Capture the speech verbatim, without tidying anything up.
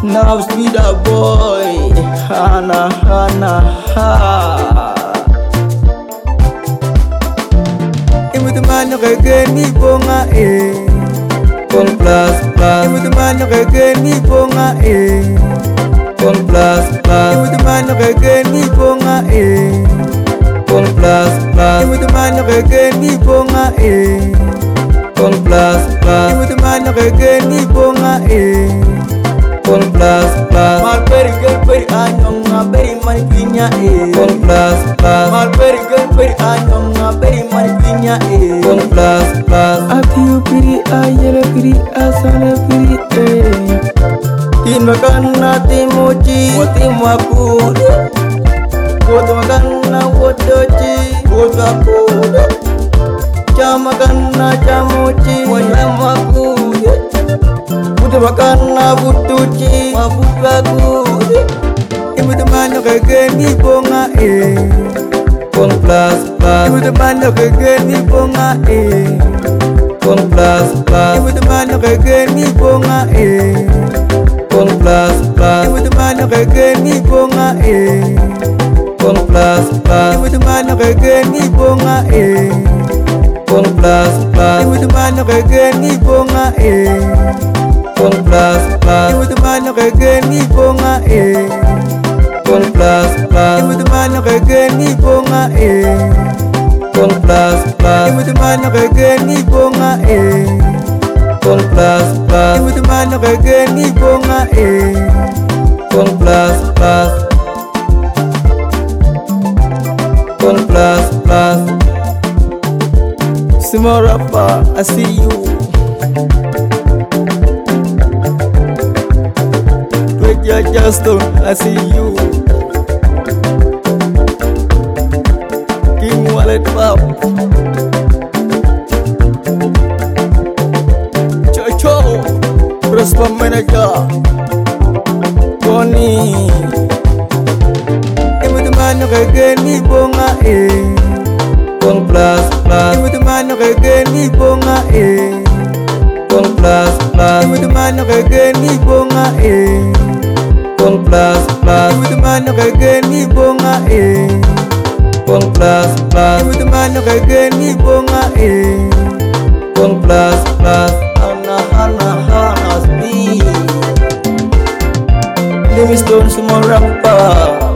Now speed that boy, Hana Hana ha. Imu temano kage ni bonga eh. Con plus plus. Imu temano kage ni bonga eh. Con plus plus. Imu temano kage ni bonga eh. Con plus plus. Imu temano kage ni bonga eh. Con plus plus. Imu temano kage ni bonga eh. Con plus plus. Malberi gelberi anyong ngaberi manikinya eh. Con plus plus. Malberi gelberi anyong ngaberi manikinya eh. Con plus plus. Apiu piri ayele piri asale piri eh. Inmakana timochi, Wotimakude wotamakana wotochi, Wotakude chamakana chamochi, Wanyamakude wotamakana butuchi, Wabutakude Imu temano kage ni bonga eh. con plus plus. Imu temano kage ni bonga eh. Con plus plus. Imu temano kage ni bonga eh. Con plus plus. Imu temano kage ni bonga eh. Con plus plus. Imu temano kage ni bonga eh. Con plus plus. Imu temano kage ni bonga eh. Con plus plus. Imu temano kage ni bonga eh. Con plus plus. Imu temano kage ni bonga eh. Con plus plus. Imu temano kage ni bonga eh. Con plus plus. Imu temano kage ni bonga eh. Con plus plus. Con plus plus. Small rapper, I see you. With your Justin, I see you. King Wallet Pop. Chocho, Prosper Manager. Bonnie. Imu temano kage ni bonga eh. Con plus plus. Imu temano kage ni bonga eh. Con plus plus. Imu temano kage ni bonga eh. Con plus plus. Imu temano kage ni bonga eh. Con plus plus. Imu temano kage ni bonga eh. Con plus plus. Hana hana hana speed. Limestone semua rapper.